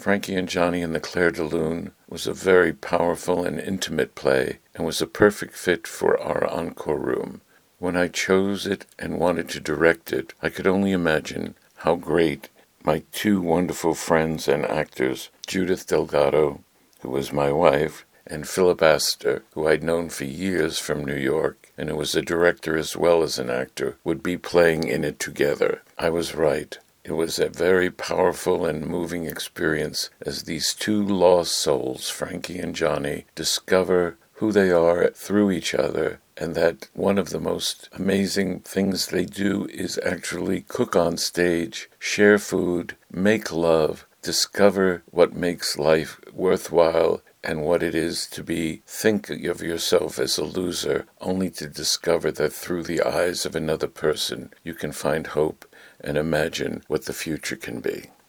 Frankie and Johnny and the Clair de Lune was a very powerful and intimate play and was a perfect fit for our encore room. When I chose it and wanted to direct it, I could only imagine how great my two wonderful friends and actors, Judith Delgado, who was my wife, and Philip Astor, who I'd known for years from New York, and who was a director as well as an actor, would be playing in it together. I was right. It was a very powerful and moving experience as these two lost souls, Frankie and Johnny, discover who they are through each other, and that one of the most amazing things they do is actually cook on stage, share food, make love, discover what makes life worthwhile and what it is to think of yourself as a loser, only to discover that through the eyes of another person you can find hope and imagine what the future can be.